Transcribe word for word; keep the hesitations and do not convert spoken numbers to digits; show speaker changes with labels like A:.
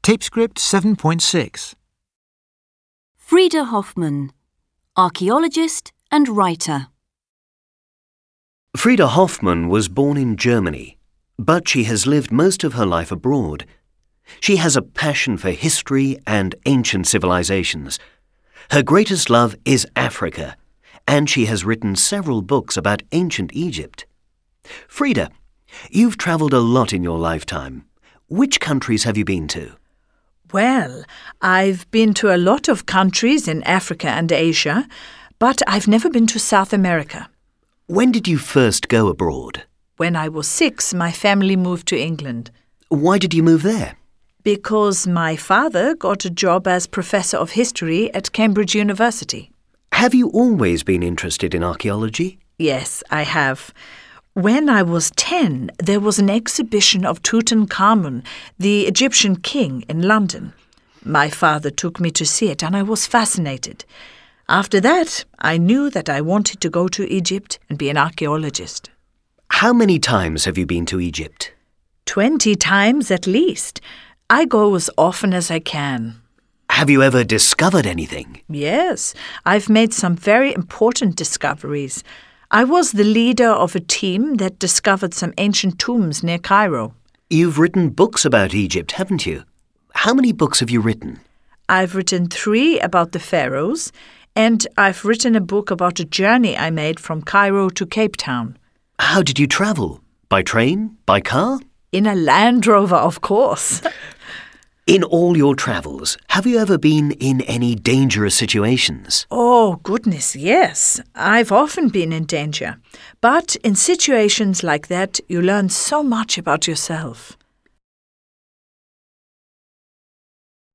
A: Tape script seven point six.
B: Frieda Hoffmann, archaeologist and writer.
C: Frieda Hoffmann was born in Germany, but she has lived most of her life abroad. She has a passion for history and ancient civilizations. Her greatest love is Africa, and she has written several books about ancient Egypt. Frieda, you've travelled a lot in your lifetime. Which countries have you been to?
D: Well, I've been to a lot of countries in Africa and Asia, but I've never been to South America.
C: When did you first go abroad?
D: When I was six, my family moved to England.
C: Why did you move there?
D: Because my father got a job as professor of history at Cambridge University.
C: Have you always been interested in archaeology?
D: Yes, I have. When I was ten, there was an exhibition of Tutankhamun, the Egyptian king, in London. My father took me to see it, and I was fascinated. After that, I knew that I wanted to go to Egypt and be an archaeologist.
C: How many times have you been to Egypt?
D: Twenty times at least. I go as often as I can.
C: Have you ever discovered anything?
D: Yes, I've made some very important discoveries. I was the leader of a team that discovered some ancient tombs near Cairo.
C: You've written books about Egypt, haven't you? How many books have you written?
D: I've written three about the pharaohs, and I've written a book about a journey I made from Cairo to Cape Town.
C: How did you travel? By train? By car?
D: In a Land Rover, of course.
C: In all your travels, have you ever been in any dangerous situations?
D: Oh, goodness, yes. I've often been in danger. But in situations like that, you learn so much about yourself.